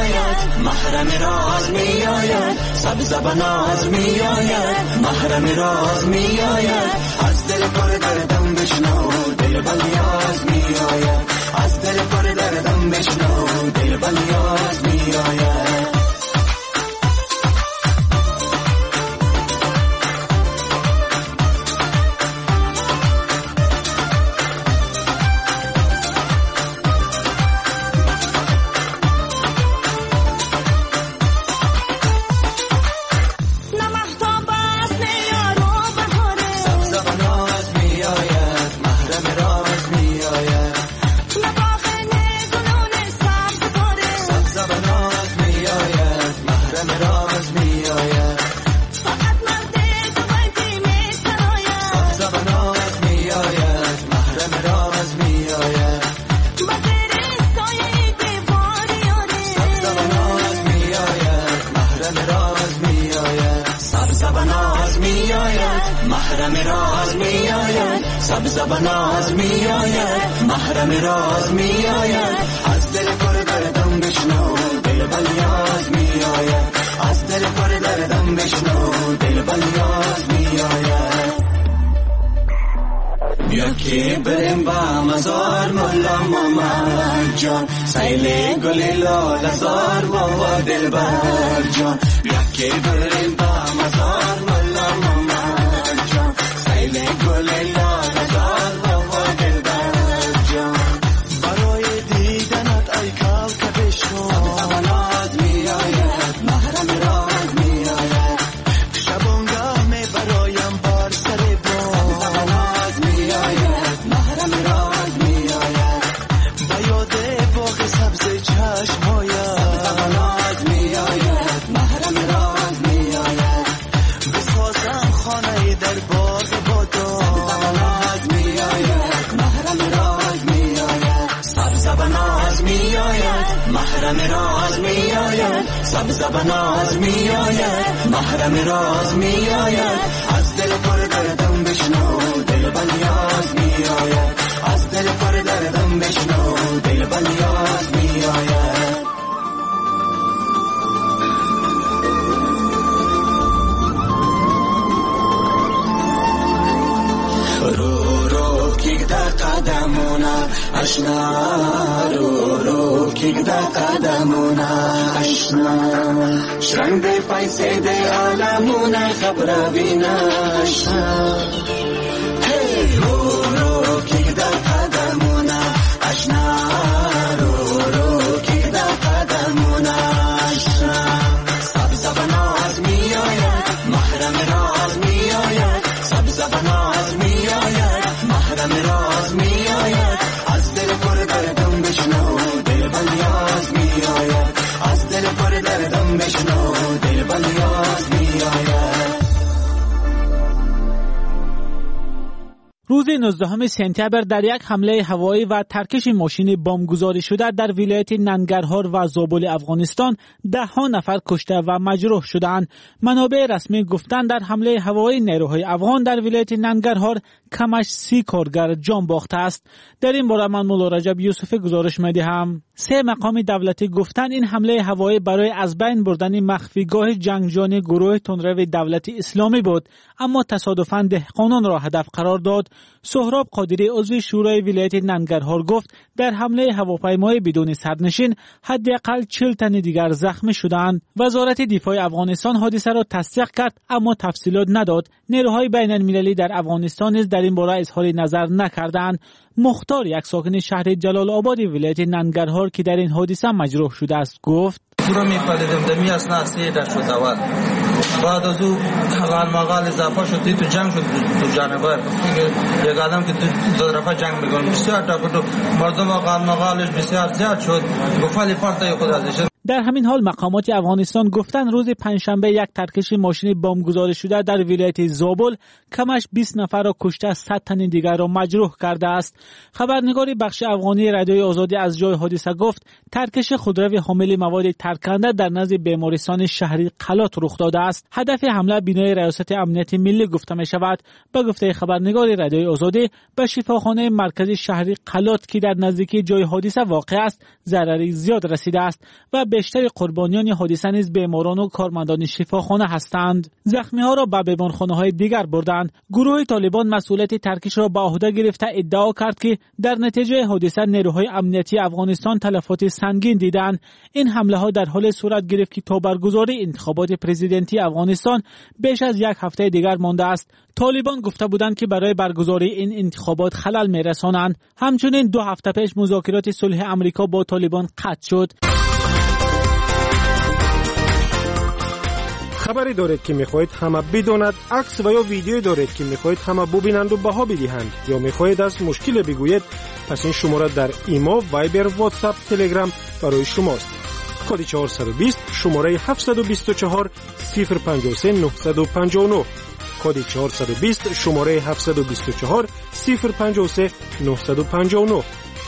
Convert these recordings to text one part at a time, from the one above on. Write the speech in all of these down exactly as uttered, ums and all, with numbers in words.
آید، محرم راز می آید، سبز بناز می آید، محرم راز می آید، از دل پر دردم بشنو دل بلیاز می آید، از دل پر دردم بشنو دل بلیاز می آید. سبز بناز می آید، محرم راز می آید، از دل پر دردم بشنو دل بلیاز می آید، از دل پر دردم بشنو دل بلیاز می آید. بیا که بریم با مزار مولا محمد جان، سیل گل لاله زار بابا دلبر جان، بیا که بریم با مزار مولا محمد جان، سیل گل لاله زار بابا دلبر جان، برای دیدنت ای کال که بشنو سبز بناز می آید، محرم راز می آید، شبانگاه می برایم بار سر بام سبز بناز می آید، محرم راز می آید، به یاد باغ سبز چشم آید، سبز بناز می آید، محرم راز می آید، بسازم خانه در باغ بادام سبز بناز می آید، محرم راز می آید، سبز بناز می آید، محرم راز می آید، سبز بناز می آید، محرم راز می آید، از دل پر دردم بشنو دل بلیاز می آید، از دل پر دردم بشنو دل بلیاز می آید. رو رو کیک در قدمونا اشنا، رو رو کیک در قدمونا اشنا، شرنگ دی پیسه دی عالمونا خبر بینا اشنا، هی رو رو کیک در قدمونا اشنا، رو رو کیک در قدمونا اشنا، سبز بناز می آید، محرم راز می آید، سبز بناز می آید، محرم راز می آید، از دل پر دردم بشنو دل بلیاز می آید، از دل پر دردم بشنو دل بلیاز می آید. روز نوزدهم سپتامبر در یک حمله هوایی و ترکش ماشین بمب گذاری شده در ولایت ننگرهار و زابل افغانستان ده ها نفر کشته و مجروح شدند. منابع رسمی گفتند در حمله هوایی نیروهای افغان در ولایت ننگرهار کمش سی کارگر جان باخته است. در این باره من مولا رجب یوسف گزارش می‌دهم. سه مقام دولتی گفتند این حمله هوایی برای از بین بردن مخفیگاه جنگجویان گروه تندرو دولت اسلامی بود، اما تصادفاً دهقانان را هدف قرار داد. سهراب قادری عضو شورای ولایت ننگرهار گفت در حمله هواپیمای بدون سرنشین حداقل چهل تن دیگر زخمی شدند. وزارت دفاع افغانستان حادثه را تصدیق کرد اما تفصیلات نداد. نیروهای بین المللی در افغانستان نیز در این باره اظهار نظر نکردند. مختار، یک ساکن شهر جلال آباد ولایت ننگرهار که در این حادثه مجروح شده است، گفت رو می‌پدیدم دمی اسنا سی در شد اول بعد از او حال مغال اضافه شد تو جنگ شد تو جانبر یک آدم که دو طرفه جنگ می‌کنه بسیار تا مردم حال مغالش بسیار زیاد شد گفالی پارتای خود ازش. در همین حال مقامات افغانستان گفتند روز پنجشنبه یک ترکش ماشین بمب گذاری شده در ولایت زابل کمش بیست نفر را کشته، صد تن دیگر را مجروح کرده است. خبرنگار بخش افغانی رادیوی آزادی از جای حادثه گفت ترکش خودرو حامل مواد ترکنده در نزد بیمارستان شهری قلات رخ داده است. هدف حمله بنای ریاست امنیت ملی گفته می شود. به گفته خبرنگار رادیوی آزادی به شفاخانه مرکزی شهری قلات که در نزدیکی جای حادثه واقع است ضرری زیاد رسیده است و بیشتر قربانیان حادثه نیز بیماران و کارمندان شفاخانه هستند. زخمی‌ها را به بیمارخانه‌های دیگر بردند. گروه طالبان مسئولیت ترکش را به عهده گرفته ادعا کرد که در نتیجه حادثه نیروهای امنیتی افغانستان تلفات سنگین دیدند. این حمله‌ها در حال صورت گرفت که تا برگزاری انتخابات پرزیدنتی افغانستان بیش از یک هفته دیگر مانده است. طالبان گفته بودند که برای برگزاری این انتخابات خلل می‌رسانند. همچنین دو هفته پیش مذاکرات صلح آمریکا با طالبان قطع شد. خبری دارید که می‌خواهید همه بداند، عکس و یا ویدیویی دارید که می‌خواهید همه ببینند و بها بدهند، یا می‌خواهید از مشکل بگویید، پس این شماره در ایما، وایبر، واتساپ، تلگرام برای شماست. کد چهارصد و بیست شماره هفتصد و بیست و چهار صفر پنجاه و سه نهصد و پنجاه و نه. کد چهارصد و بیست شماره هفتصد و بیست و چهار صفر پنجاه و سه نهصد و پنجاه و نه.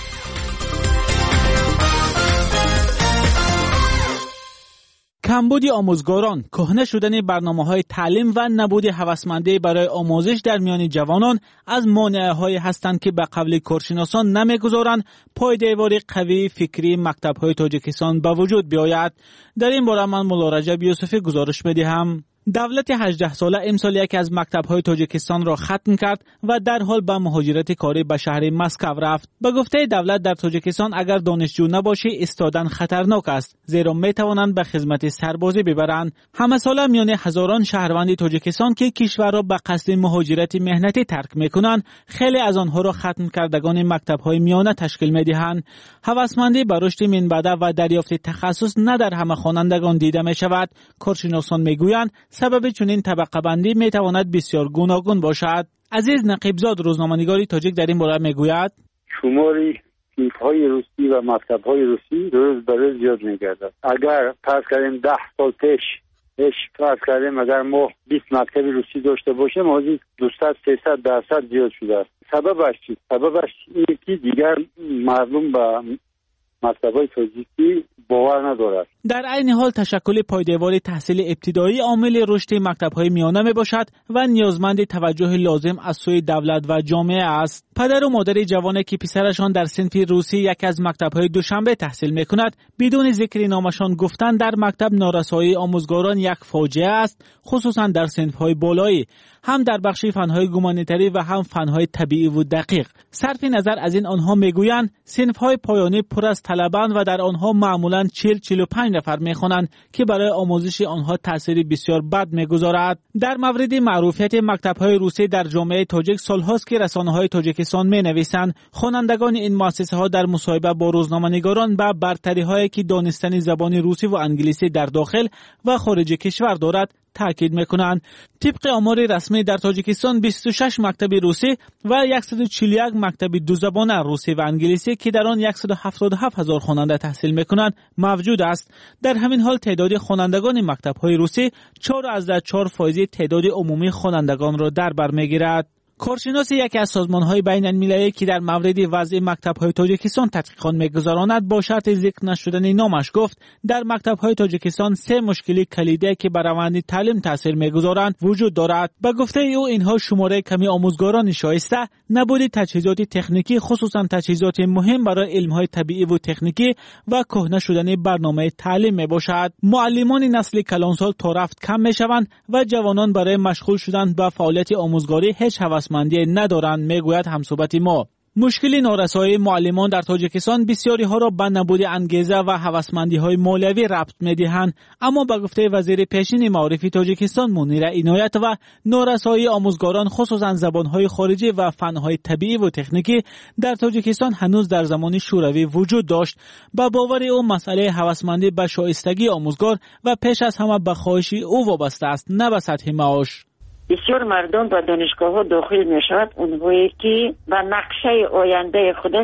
کمبود آموزگاران، کهنه شدن برنامه‌های تعلیم و نبود هوسمندی برای آموزش در میان جوانان از مانعه‌هایی هستند که به قول کارشناسان نمی‌گذارند پایداری قوی فکری مکتب‌های تاجیکستان به وجود بیاید. در این باره من مولا رجب یوسفی گزارش می‌دهم. دولت هجده ساله امسال یکی از مکتب‌های تاجیکستان را ختم کرد و در حال به مهاجرت کاری به شهر مسکو رفت. به گفته دولت در تاجیکستان اگر دانشجو نباشی ایستادن خطرناک است، زیرا می‌توانند به خدمت سربازی ببرند. همه ساله میان هزاران شهروند تاجیکستان که کشور را به قصد مهاجرت مهنتی ترک می‌کنند، خیلی از آنها را ختم کردگان مکتب‌های میانه تشکیل می‌دهند. هوسمندی به رشد منبع و دریافت تخصص نه در همه خوانندگان دیده می‌شود. کارشناسان می‌گویند سبب چنین طبقه بندی می تواند بسیار گوناگون باشد. عزیز نقیبزاد روزنامه‌نگاری تاجیک در این باره میگوید شماری صنف‌های روسی و مکتب‌های روسی روز به روز زیاد می‌گردد. اگر فرض کنیم ده سال پیش پیش فرض کنیم اگر ما بیست مکتب روسی داشته باشیم، از این دویست سیصد درصد زیاد شده است. سببش چیست؟ سببش اینه که دیگر مردم به مکتب‌های تاجیکی باور ندارد. در عین حال تشکل پایدار تحصیل ابتدایی عامل رشد مکتب‌های میانه میباشد و نیازمند توجه لازم از سوی دولت و جامعه است. پدر و مادر جوانی که پسرشان در صنف روسی یکی از مکتب‌های دوشنبه تحصیل میکند، بدون ذکر نامشان گفتن در مکتب نارسایی آموزگاران یک فاجعه است، خصوصا در صنف‌های بالایی، هم در بخش فن‌های گومانیتری و هم فن‌های طبیعی و دقیق. صرف نظر از این آنها میگویند صنف‌های پایانی پر از طلبه‌اند و در آنها معمولاً چهل چهل و پنج نفر میخوانند که برای آموزش آنها تأثیری بسیار بد میگذارد. در مورد معروفیت مکتب‌های روسی در جامعه تاجیک سال‌هاست که رسانه‌های تاجیکستان می‌نویسند خوانندگان این مؤسسه‌ها در مصاحبه با روزنامه‌نگاران به برتری‌هایی که دانستن زبان روسی و انگلیسی در داخل و خارج کشور دارد تاکید میکنند. طبق آمار رسمی در تاجیکستان بیست و شش مکتب روسی و صد و چهل و یک مکتب دو زبانه روسی و انگلیسی که در آن صد و هفتاد و هفت هزار خواننده تحصیل میکنند موجود است. در همین حال تعداد خوانندگان مکتب‌های روسی چهار از چهار فایزی تعداد عمومی خوانندگان را در بر میگیرد. کارشناس یکی از سازمان‌های بین‌المللی که در مورد وضع مکتب‌های تاجیکستان تحقیقات می‌گذراند با شرط ذکر نشدن نامش گفت در مکتب‌های تاجیکستان سه مشکلی کلیدی که بر روند تعلیم تاثیر می‌گذارند وجود دارد. به گفته او اینها شماره کمی آموزگاران شایسته، نبود تجهیزات تکنیکی خصوصا تجهیزات مهم برای علم‌های طبیعی و تکنیکی و کهنه شدن برنامه تعلیم میباشد. معلمان نسل کلانسال تا رفت کم میشوند و جوانان برای مشغول شدن به فعالیت آموزگاری هیچ هوسمندی ندارند، میگوید همصحبت ما. مشکل نارسایی معلمان در تاجیکستان بسیاری ها را به نبود انگیزه و هوسمندی های مولوی ربط می‌دهند، اما به گفته وزیر پیشین معارف تاجیکستان منیر عنایت و نارسایی آموزگاران خصوصا زبان‌های خارجی و فن‌های طبیعی و تکنیکی در تاجیکستان هنوز در زمان شوروی وجود داشت. به باور او مسئله هوسمندی به شایستگی آموزگار و پیش از همه به خواهش او وابسته است، نه به سطح معاش. بسیار مردم به دانشگاه ها داخل می شود، اونهایی که به نقشه آینده خودش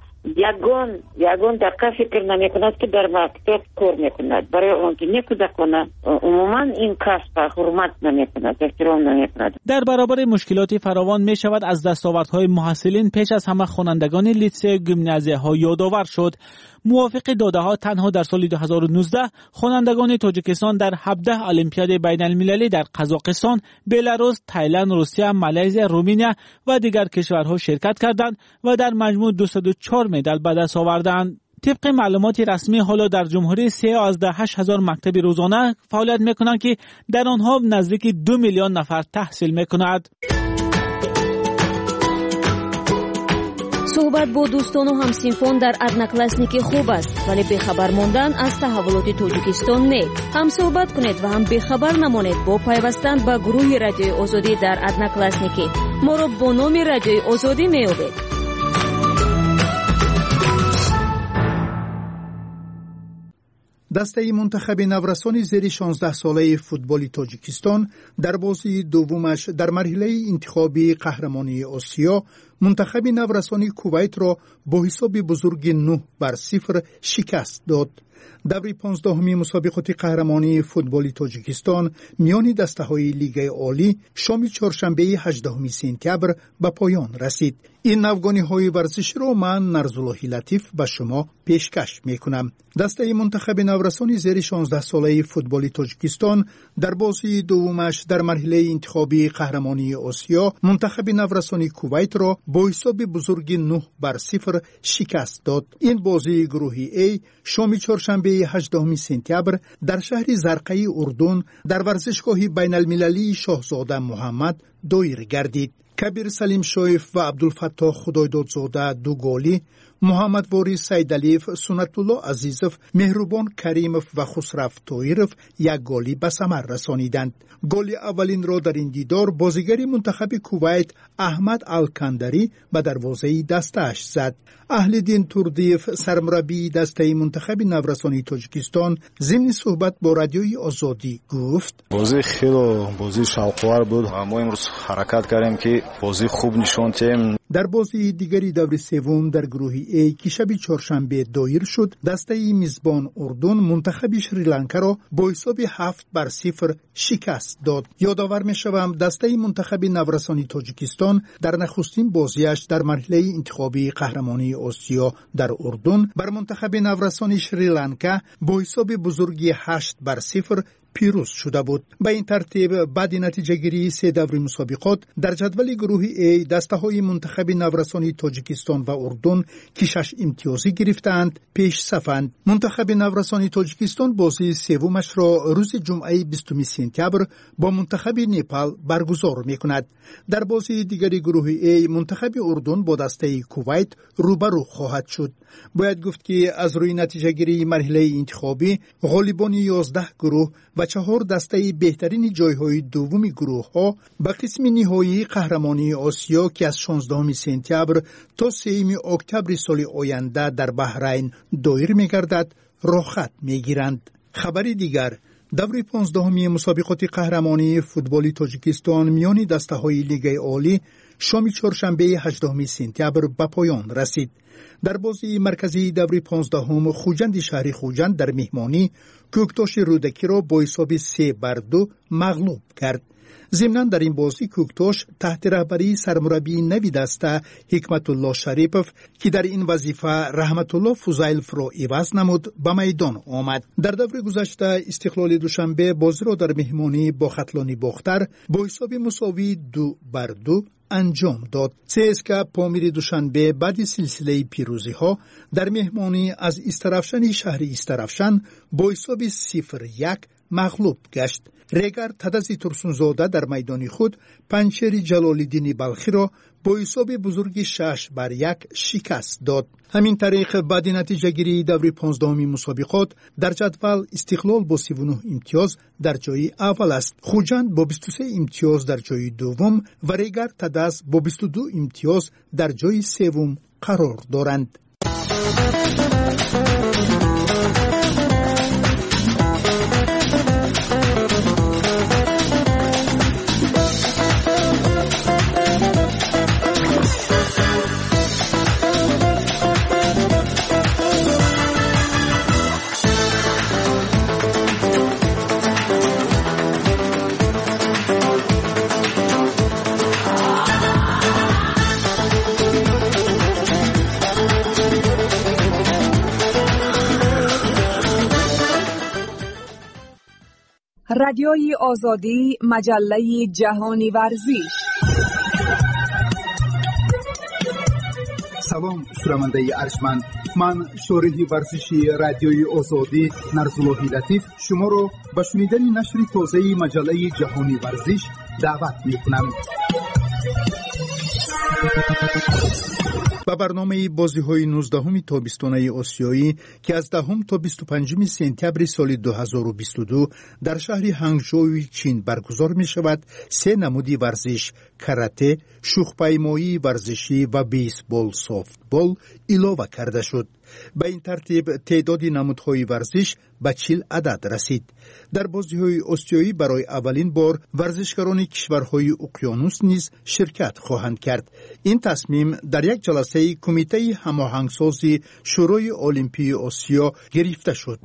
یگان یگان دقیق فکر نمی کند که در مکتب کار می کند. برای اون که نکوده کنند عموما این کسب حرمت نمی کند، احترام نمی کند. در برابر مشکلات فراوان می شود از دستاوردهای محصلین پیش از همه خوانندگان لیسه گیمنازیه ها یادآور شد. موافق داده ها تنها در سال دو هزار و نوزده خوانندگان تاجیکستان در هفده المپیاد بین المللی در قزاقستان، بلاروس، تایلند، روسیه، مالزی، رومانیا و دیگر کشورها شرکت کردند و در مجموع دویست و چهار مدال به دست آوردند. طبق معلومات رسمی حالا در جمهوری سه از ده هشت هزار مکتب روزانه فعالیت میکنند که در آنها نزدیک دو میلیون نفر تحصیل میکند. صحبت با دوستان و همسینفان در ادناکلاسنیک خوب است، ولی بخبر ماندن از تحولات تاجیکستان نه. هم صحبت کنید و هم بخبر نمانید با پیوستن به گروه رادیوی آزادی در ادناکلاسنیک. ما را با نام رادیوی آزادی میابید. دسته منتخب نورسان زیر شانزده ساله فوتبال تاجیکستان در بازی دومش در مرحله انتخابی قهرمانی آسیا منتخب نورسان کویت را با حساب بزرگ نه بر صفر شکست داد. دوره پانزدهمی مسابقات قهرمانی فوتبال تاجیکستان میان دسته‌های لیگ عالی شام چهارشنبه هجدهم سپتامبر به پایان رسید. این نوگانی‌های ورزشی را من نرزالله لطیف به شما پیشکش میکنم. دسته منتخب نورسان زیر شانزده ساله فوتبال تاجیکستان در بازی دومش در مرحله انتخابی قهرمانی آسیا منتخب نورسان کویت را با حساب بزرگ نه بر صفر شکست داد. این بازی گروهی ای شام چهارشنبه هجدهم سپتامبر در شهر زرقه اردن در ورزشگاه بین المللی شاهزاده محمد دایر گردید. کبیر سلیم شایف و عبدالفتاح خدایدادزاده دو گلی، محمد واری سیدعلیف، سنت الله عزیزف، مهربان کریمف و خسرو طاهرف یک گلی به ثمر رسانیدند. گل اولین را در این دیدار بازیگر منتخب کویت احمد الکندری به دروازه دستش زد. اهلدین توردیف سرمربی دسته منتخب نورسان تاجیکستان ضمن صحبت با رادیوی آزادی گفت: بازی خیلی بازی شوق‌آور بود. ما امروز حرکت کردیم که بازی خوب نشون دادیم. در بازی دیگری دور سوم در گروه ای که شب چهارشنبه دایر شد، دسته میزبان اردن منتخب سریلانکا را با حساب هفت بر صفر شکست داد. یادآور می‌شوم دسته منتخب نورسان تاجیکستان در نخستین بازیش در مرحله انتخابی قهرمانی آسیا در اردن بر منتخب نورسان سریلانکا با حساب بزرگی هشت بر صفر پیروز شده بود. به این ترتیب بعد نتیجه گیری سه دور مسابقات در جدول گروه ای دسته های منتخب نورسان تاجیکستان و اردن که شش امتیازی گرفتند پیش صفند. منتخب نورسان تاجیکستان بازی سومش را روز جمعه بیستم سپتامبر با منتخب نپال برگزار میکند. در بازی دیگری گروه ای منتخب اردن با دسته کویت روبرو خواهد شد. باید گفت که از روی نتیجه گیری مرحله انتخابی غالبان یازده گروه و چهار دسته بهترین جایهای دومی گروه ها به قسم نهایی قهرمانی آسیا که از شانزدهم سپتامبر تا سوم اکتبر سال آینده در بحرین دایر می‌گردد رخصت می‌گیرند. خبری دیگر، دوره پانزدهمی مسابقات قهرمانی فوتبال تاجیکستان میان دسته‌های لیگ عالی شام چهارشنبه هجدهم سپتامبر به پایان رسید. در بازی مرکزی دوره پانزدهم خوجند شهر خوجند در مهمانی کوکتاش رودکی را با حساب سه بر دو مغلوب کرد. ضمناً در این بازی کوکتاش تحت رهبری سرمربی نوی دسته حکمت الله شریپف که در این وظیفه رحمت الله فوزایلف را عوض نمود به میدان آمد. در دوره گذشته استقلال دوشنبه بازی را در مهمانی با ختلانی باختر با حساب مساوی دو بر دو انجام داد. سیسکا پامیر دوشنبه بعد سلسله پیروزی ها در مهمانی از استرافشن شهر استرافشن با حساب صفر یک مغلوب گشت. ریگر تدزی ترسونزاده در میدان خود پنچر جلالالدین بلخی را با حساب بزرگی شش بر یک شکست داد. همین طریق بعد نتیجه گیری دوره پانزدهمی مسابقات در جدول استقلال با سی و نه امتیاز در جای اول است. خوجند با بیست و سه امتیاز در جای دوم و ریگر تدز با بیست و دو امتیاز در جای سوم قرار دارند. رادیوی آزادی، مجله جهانی ورزش. سلام شنونده ارجمند، من شارح ورزشی رادیوی آزادی نرزالله لطیف شما را به شنیدن نشر تازه مجله جهانی ورزش دعوت می‌کنم. با برنامه بازی‌های نوزدهم تابستانه آسیایی که از دهم تا بیست و پنجم سپتامبر سال دو هزار و بیست و دو در شهر هنگژو چین برگزار می‌شود، سه نمود ورزش کاراته، شوخ‌پیمایی ورزشی و بیسبال سافتبال اضافه کرده شد. به این ترتیب تعداد نمودهای ورزش به چهل عدد رسید. در بازی‌های آسیایی برای اولین بار ورزشکاران کشورهای اقیانوس نیز شرکت خواهند کرد. این تصمیم در یک جلسه کمیته هماهنگسازی شورای المپی آسیا گرفته شد.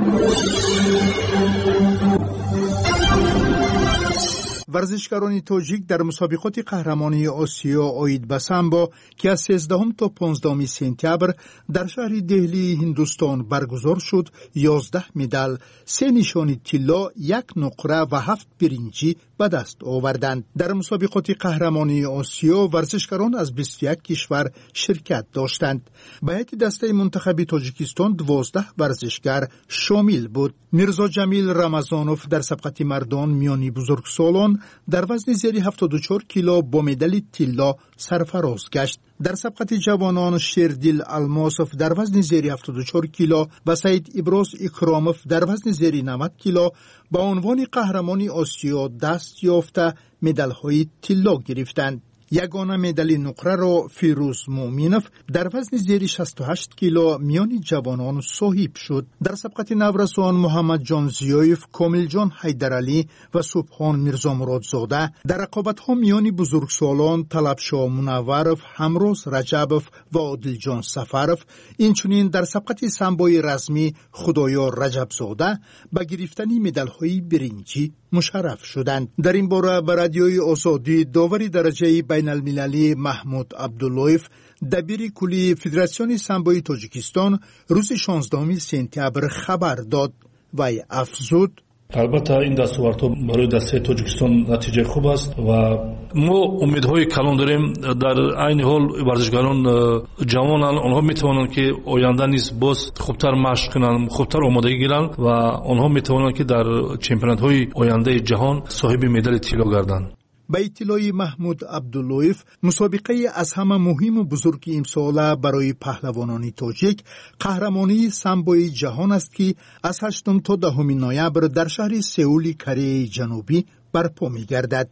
ورزشکاران تاجیک در مسابقات قهرمانی آسیا عاید به سامبو که از سیزدهم تا پانزدهم سپتامبر در شهر دهلی هندوستان برگزار شد، یازده مدال، سه نشانی طلا، یک نقره و هفت برنجی به دست آوردند. در مسابقات قهرمانی آسیا ورزشکاران از بیست و یک کشور شرکت داشتند. به هیئت دسته منتخب تاجیکستان دوازده ورزشکار شامل بود. میرزا جمیل رمضانوف در سبقت مردان میانی بزرگسالان در وزن زیر هفتاد و چهار کیلو با مدال طلا سرفراز گشت. در سبقت جوانان شیردل الماسوف در وزن زیر هفتاد و چهار کیلو و سعید ابراز اکراموف در وزن زیر نود کیلو با عنوان قهرمانی آسیا دست یافته مدال‌های طلا گرفتند. یگانه مدال نقره را فیروز مومینوف در وزن زیر شصت و هشت کیلو میان جوانان صاحب شد. در سبقت نورسان محمد جان زیایف، کامل جان حیدرعلی و سبحان میرزا مرادزاده در رقابت‌ها میان بزرگسالان طلبشاه منورف، همروز رجبوف و عادل جان سفرف، اینچنین در سبقت سامبوی رزمی خدایار رجبزاده به گرفتن مدال‌های برنجی مشرف شدند. در این باره به رادیوی آزادی داور درجه بین المللی محمود عبداللهیف، دبیر کلی فدراسیون سامبوی تاجیکستان، روز شانزدهم سپتامبر خبر داد و افزود: البته این دستاوردها برای دسته تاجیکستان نتیجه خوب است و ما امیدهای کلان داریم. در عین حال ورزشکاران جوان آنها میتوانند که آینده نیز باز خوبتر مشق کنند، خوبتر آمادگی گیرند و آنها میتوانند که در چمپیونات های آینده جهان صاحب مدال طلا گردند. به اطلاع محمود عبداللهیف، مسابقه از همه مهم و بزرگ امسال برای پهلوانان تاجیک قهرمانی سامبوی جهان است که از هشتم تا دهم نوامبر در شهر سئول کره جنوبی برپا می گردد.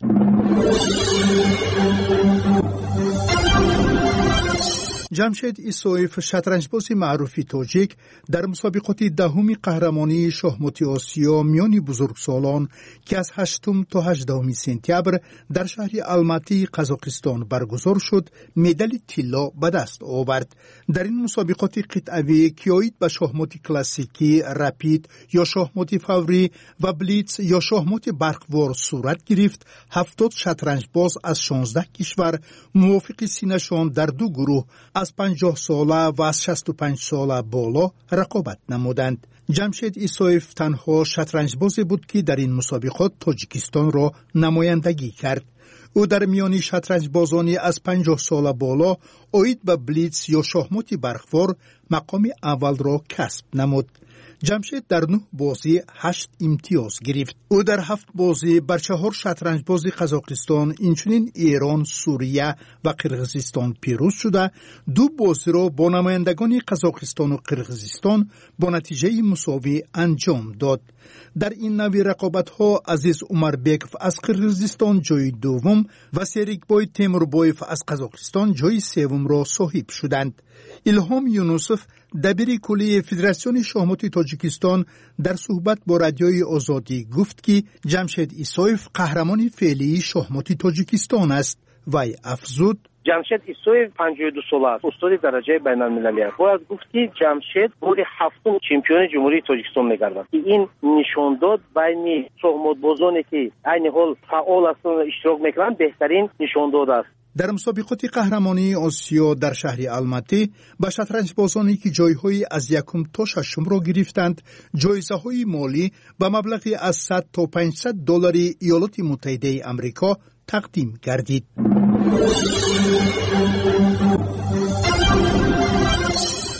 جمشید ایسویف، شطرنجباز معروف تاجیک، در مسابقات دهم قهرمانی شاهمات آسیا میان بزرگسالان که از هشتم تا هجدهم سپتامبر در شهر الماتی قزاقستان برگزار شد، مدال طلا به دست آورد. در این مسابقات قطعه‌ای که عاید به شاهمات کلاسیکی، رپید یا شاهمات فوری و بلیتز یا شاهمات برقوار صورت گرفت، هفتاد شطرنجباز از شانزده کشور موافق سینه‌شان در دو گروه از پنجاه ساله و از شصت و پنج ساله بالا رقابت نمودند. جمشید ایسویف تنها شطرنجبازی بود که در این مسابقات تاجیکستان را نمایندگی کرد. او در میان شطرنجبازانی از پنجاه ساله بالا عاید به بلیتز یا شاهمات برقوار مقام اول را کسب نمود. جمشید در نه بازی هشت امتیاز گرفت. او در هفت بازی بر چهار شطرنجباز قزاقستان، اینچنین ایران، سوریه و قرقیزستان پیروز شده، دو بازی را با نمایندگان قزاقستان و قرقیزستان با نتیجه مساوی انجام داد. در این نوع رقابت‌ها عزیز عمربکov از قرقیزستان جای دوم و سریکبای تیموربایف از قزاقستان جای سوم را صاحب شدند. الهام یونوسف، دبیر کلی فدراسیون شاهمات تاجیکستان، در صحبت با رادیوی آزادی گفت که جمشید ایسویف قهرمان فعلی شاهمات تاجیکستان است و افزود: جمشید ایسویف پنجاه و دو ساله است، استاد درجه بین المللی است. باید گفت که جمشید بار هفتم چمپیون جمهوری تاجیکستان می‌گردد. این نشان داد بین شاهمات بازانی که عین حال فعال هستند و اشتراک می‌کنند بهترین نشان داد است. در مسابقات قهرمانی آسیا در شهر الماتی به شطرنجبازانی که جایهای از یکم تا ششم را گرفتند، جایزه‌های مالی به مبلغی از صد تا پانصد دلار ایالات متحده آمریکا تقدیم گردید.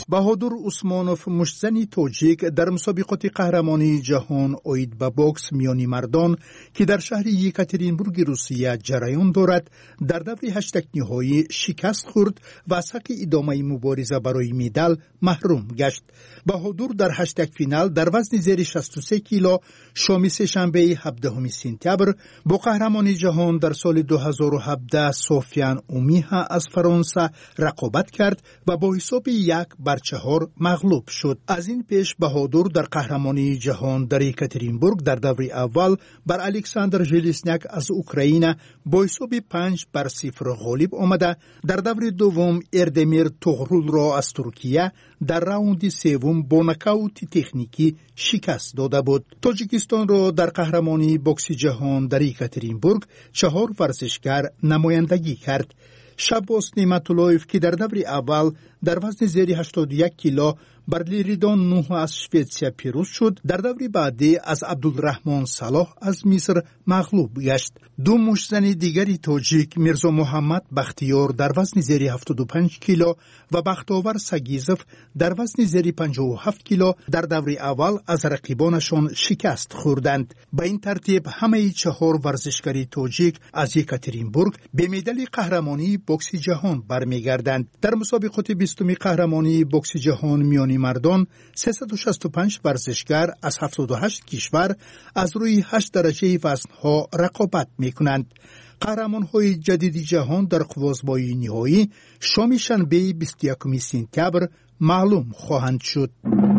بهادر عثمانوف مشتزن تاجیک در مسابقات قهرمانی جهان اوید به بوکس میانی مردان که در شهر یکاترینبورگ روسیه جریان دارد در دور هشتگ نهایی شکست خورد و از حق ادامه مبارزه برای مدال محروم گشت. بهادر در هشتگ فینال در وزن زیر شصت و سه کیلو شام سه‌شنبه هفدهم سپتامبر با قهرمان جهان در سال دو هزار و هفده سوفیان اومیها از فرانسه رقابت کرد و با حساب یک بر چهار مغلوب شد. از این پیش بهادر در قهرمانی جهان در یکاترینبورگ در دور اول بر الکساندر ژلزنیاک از اوکراین با حساب پنج بر صفر غالب آمده. در دور دوم اردمیر توغرول را از ترکیه در راوند سوم با نکاوت تکنیکی شکست داده بود. تاجیکستان را در قهرمانی بوکس جهان در یکاترینبورگ چهار ورزشکار نمایندگی کرد. شباس نعمت‌اللهیف که در دور اول در وزن زیر هشتاد و یک کیلو بر لیریدان نوح از شویتسیا پیروز شد. در دور بعدی از عبدالرحمن صلاح از مصر مغلوب گشت. دو مشتزن دیگری تاجیک میرزا محمد بختیار در وزن زیر هفتاد و پنج کیلو و بختاور سگیزف در وزن زیر پنجاه و هفت کیلو در دور اول از رقیبانشان شکست خوردند. به این ترتیب همه چهار ورزشکاری تاجیک از یکاترینبورگ به مدال قهرمانی بوکس جهان برمیگردند. در مسابقات بیستمی قهرمانی بوکس جهان میانی مردان سیصد و شصت و پنج ورزشکار از هفتاد و هشت کشور از روی هشت درجه وزنها رقابت میکنند. قهرمان‌های جدید جهان در قوزبایی نهایی شام شنبه بیست و یکم سپتامبر معلوم خواهند شد.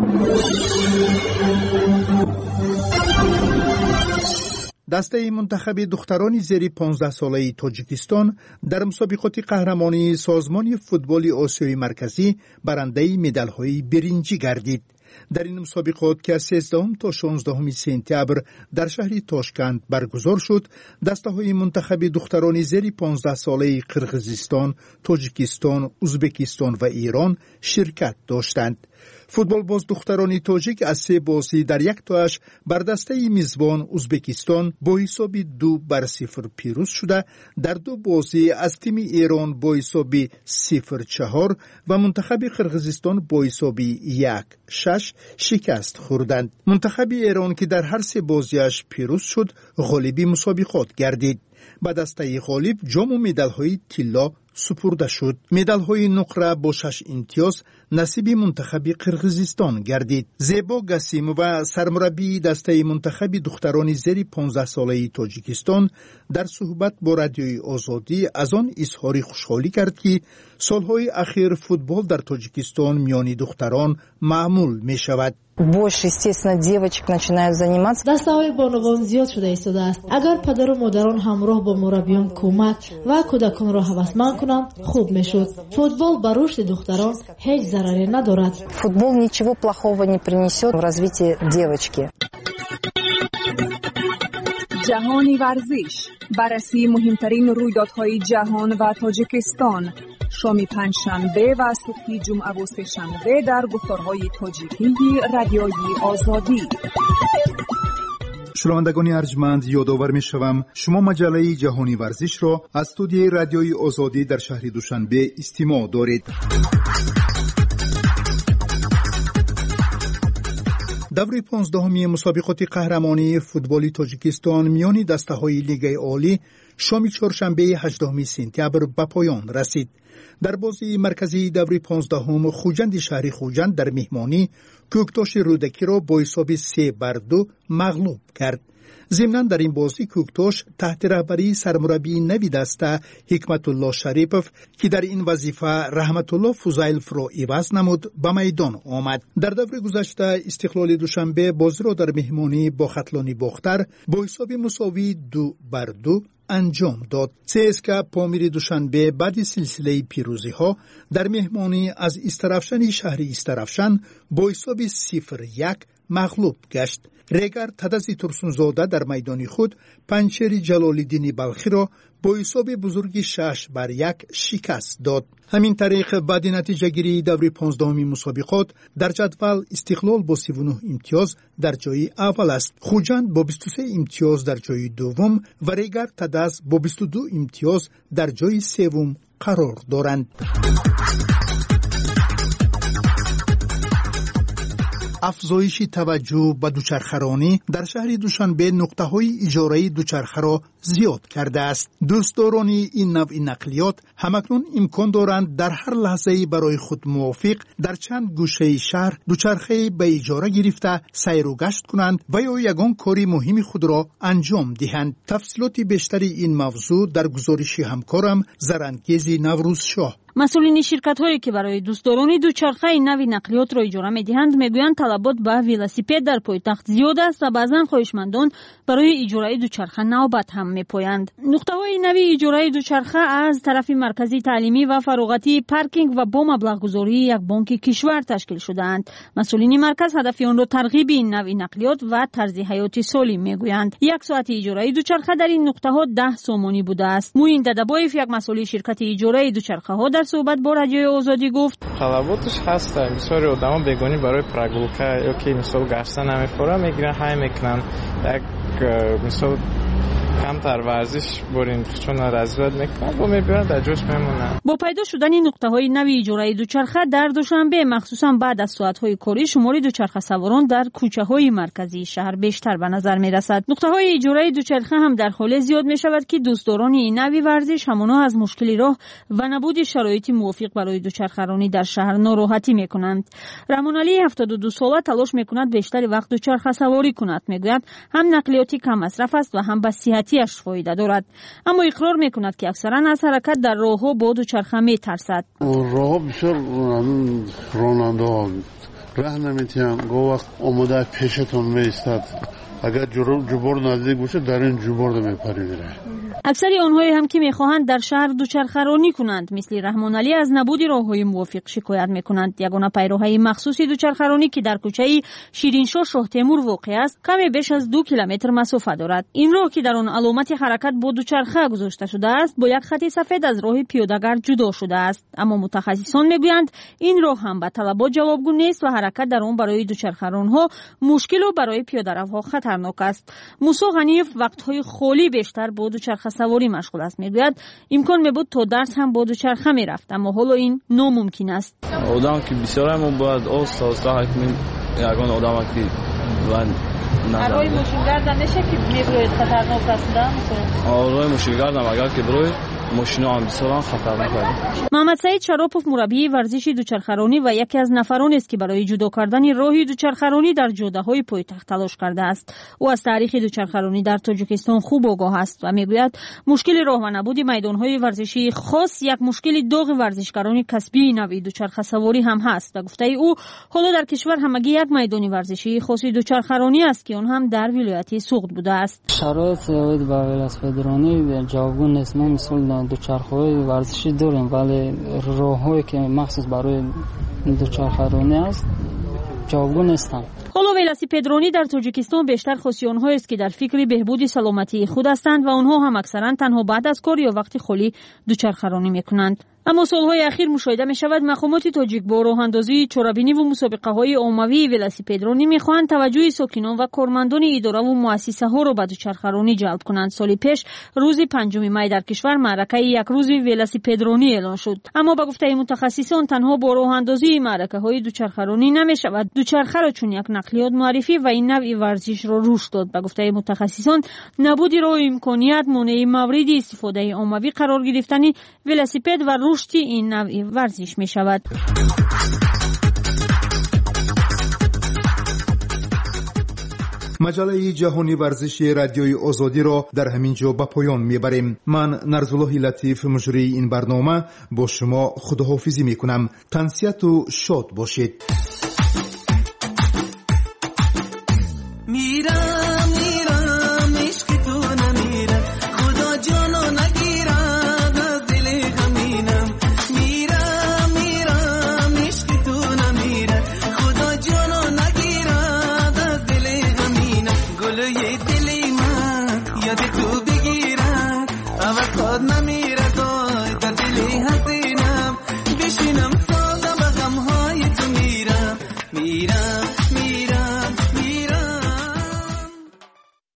دسته منتخب دختران زیر پانزده ساله تاجیکستان در مسابقات قهرمانی سازمان فوتبال آسیای مرکزی برنده مدال‌های برنجی گردید. در این مسابقات که از سیزدهم تا شانزدهم سپتامبر در شهر تاشکند برگزار شد، دسته‌های منتخب دختران زیر پانزده ساله قرقیزستان، تاجیکستان، ازبکستان و ایران شرکت داشتند. فوتبال باز دختران تاجیک از سه بازی در یک تاش بر دسته میزبان ازبکستان با حساب دو بر صفر پیروز شده. در دو بازی از تیم ایران با حساب صفر چهار و منتخب قرقیزستان با حساب یک شش شکست خوردند. منتخب ایران که در هر سه بازیش پیروز شد غالب مسابقات گردید. به دسته غالب جام و مدال‌های طلا سپرده شد. مدال‌های نقره با شش امتیاز نصیب منتخب قرقیزستان گردید. زیبا گسیم و سرمربی دسته منتخب دختران زیر پانزده ساله تاجیکستان در صحبت با رادیوی آزادی از آن اظهار خوشحالی کرد که سالهای اخیر فوتبال در تاجیکستان میان دختران معمول می شود. больше, естественно, девочек начинают заниматься. دسته‌های بانوان زیاد شده ایستاده است. اگر پدر و مادران همراه با مربیان کمک و کودکان را هوسمند کنند خوب میشد. فوتبال بر رشد دختران هیچ ضرری ندارد. Футбол ничего плохого не принесет в развитии девочки. جهانی ورزش، بررسی مهمترین رویدادهای جهان و تاجیکستان، شام پنجشنبه و صبح جمعه و سه‌شنبه در گفتارهای تاجیکی رادیوی آزادی. شنوندگان ارجمند، یادآور می‌شوم شما مجله جهانی ورزش را از استودیوی رادیوی آزادی در شهر دوشنبه استماع دارید. دور پانزدهمی مسابقات قهرمانی فوتبال تاجیکستان میان دسته‌های لیگ عالی شام چهارشنبه هجدهم سپتامبر به پایان رسید. در بازی مرکزی دور پانزدهم خوجند شهر خوجند در مهمانی کوکتاش رودکی را با حساب سه بر دو مغلوب کرد. ضمناً در این بازی کوکتاش تحت رهبری سرمربی نوی دسته حکمت الله شریپوف که در این وظیفه رحمت الله فوزایلف را عوض نمود به میدان آمد. در دور گذشته استقلال دوشنبه بازی را در مهمانی با ختلانی باختر با حساب مساوی دو بر دو انجام داد. سیسکا پامیر دوشنبه بعد سلسله پیروزی ها در مهمانی از استرافشن شهر استرافشن با حساب صفر یک مغلوب گشت. ریگر تدزی ترسونزاده در میدان خود پنچر جلالالدین بلخی را با حساب بزرگی شش بر یک شکست داد. همین طریق بعد نتیجه گیری دور پانزدهمی مسابقات در جدول استقلال با سی و نه امتیاز در جای اول است. خوجند با بیست و سه امتیاز در جای دوم و ریگر تدز با بیست و دو امتیاز در جای سوم قرار دارند. افزایش توجه به دوچرخه‌رانی در شهر دوشنبه نقطه‌های اجاره دوچرخه را زیاد کرده است. دوستداران این نوع نقلیات همکنون امکان دارند در هر لحظه برای خود موافق در چند گوشه شهر دوچرخه به اجاره گرفته سیر و گشت کنند و یا یگان کاری مهم خود را انجام دهند. تفصیلات بیشتری این موضوع در گزارش همکارم زرندگیز نوروز شاه. مسئولین شرکت‌هایی که برای دوستداران دوچرخه این نوع نقلیات را اجاره می‌دهند میگویند طلبات به ولاسیپد در پایتخت زیاد است و بعضاً خواهشمندان برای اجاره دوچرخه نوبت هم می‌پویند. نقطه‌های نوی اجاره دوچرخه از طرف مرکزی تعلیمی و فراغتی پارکینگ و با مبلغ‌گذاری یک بانک کشور تشکیل شده‌اند. مسئولین مرکز هدف آن را ترغیب این نوع نقلیات و طرز حیات سالم میگویند. یک ساعت اجاره دوچرخه در این نقطه‌ها ده سومانی بوده است. موین ددبایف یک مسئول شرکت اجاره دوچرخه‌ها در صحبت با رادیوی آزادی گفت طلباتش هست. بسیاری آدما بگونی برای پراگولکا یا که مثلا گشتن نمی‌فورا میگیرن های میکنن یک مثلا کمتر ورزش برین چون رضایت میکنن و میبرن در جوش میمونن. با پیدا شدن نقطه‌های نوی اجاره دوچرخه در دوشنبه مخصوصا بعد از ساعت‌های کاری شمار دوچرخه سواران در کوچه‌های مرکزی شهر بیشتر به نظر می‌رسد. نقطه‌های اجاره دوچرخه هم در حال زیاد می‌شود که دوستداران این نوی ورزش همانا از مشکل راه و نبود شرایط موافق برای دوچرخه‌رانی در شهر ناراحتی می‌کنند. رحمان علی هفتاد و دو ساله تلاش می‌کند بیشتر وقت دوچرخه سواری کند. می‌گوید هم نقلیاتی کم مصرف است و هم به صحتیش فایده دارد، اما اقرار می‌کند که اکثرا از حرکت در راه‌ها با دوچرخه می‌ترسد. راه‌ها بسیار راننده راه نمی‌تونن گو وقت آماده پیشتون می‌ایستد. اگر جبور نزدیک باشه در این جبور میپریده. اکثری آنهایی هم که میخواهند در شهر دوچرخه رانی کنند مثل رحمان علی از نبود راههای موافق شکایت میکنند. یگانه پیراهی مخصوصی دوچرخه رانی که در کوچه شیرینشاه شاه تیمور واقع است کمی بیش از دو کیلومتر مسافت دارد. این راه که در آن علامت حرکت با دوچرخه گذاشته شده است با یک خط سفید از راه پیاده‌گر جدا شده است، اما متخصصان میگویند این راه هم به طلبات جوابگو نیست و حرکت در آن برای دوچرخه رانها مشکل و برای پیاده‌روها خطرناک است. موسی غنیف وقت‌های خالی بیشتر با دوچرخه سواری مشغول است. میگوید امکان میبود تا درس هم با دوچرخه میرفت، اما حالا این ناممکن است. آدم که بسیار هم باید آستا آستا حکمین یگان آدم که وان روی ماشینگرد نمیشه که میبروید خطرناک است مثلا روی ماشینگرد هم اگر که بروید ماشینا هم بسیار خطرناک است. محمد سعید شراپوف مربی ورزش دوچرخه‌رانی و یکی از نفرانی است که برای جدا کردن راه دوچرخه‌رانی در جاده‌های پایتخت تلاش کرده است. او از تاریخ دوچرخه‌رانی در تاجیکستان خوب آگاه است و میگوید مشکل راه و نبود میدان‌های ورزشی خاص یک مشکل داغ ورزشکاران کسبی نوع دوچرخه سواری هم هست. و گفته او حالا در کشور همگی یک میدان ورزشی خاص دوچرخه‌رانی است که اون هم در ولایت سوخت بوده است. شرایط با ولاسپدرانی جوابگو نیست. ما مثلا دوچرخه‌های ورزشی داریم ولی راه‌هایی که مخصوص برای دوچرخه‌رانی است جوابگو نیستند. حالا ولاسپدرانی در تاجیکستان بیشتر خاصی آنهایی است که در فکر بهبود سلامتی خود هستند و آنها هم اکثرا تنها بعد از کار یا وقتی خالی دوچرخه‌رانی میکنند. اما سالهای اخیر مشاهده می شود مقامات تاجیک با راه اندازی چرابینی و مسابقه های عمومی ولاسپدرانی می خواهند توجه ساکنان و کارمندان اداره و مؤسسه ها را به دوچرخه‌رانی جلب کنند. سال پیش روز پنجم می در کشور معرکه یک روز ولاسپدرانی اعلان شد، اما به گفته متخصصان تنها با راه اندازی معرکه های دوچرخه‌رانی نمی شود دوچرخه را چون یک نقلیات معرفی و این نوع ورزش را رشد داد. به گفته متخصصان نبود راه امکانیت مانع مورد استفاده عمومی قرار گرفتن ولاسپد و رشد این نوع ورزش می شود. مجله جهانی ورزشی رادیوی آزادی را در همین جا به پایان میبریم. من نرزالله لطیف مجری این برنامه با شما خداحافظی میکنم. تنسیت و شاد باشید. یاد تو بگیرم اما خود نمیره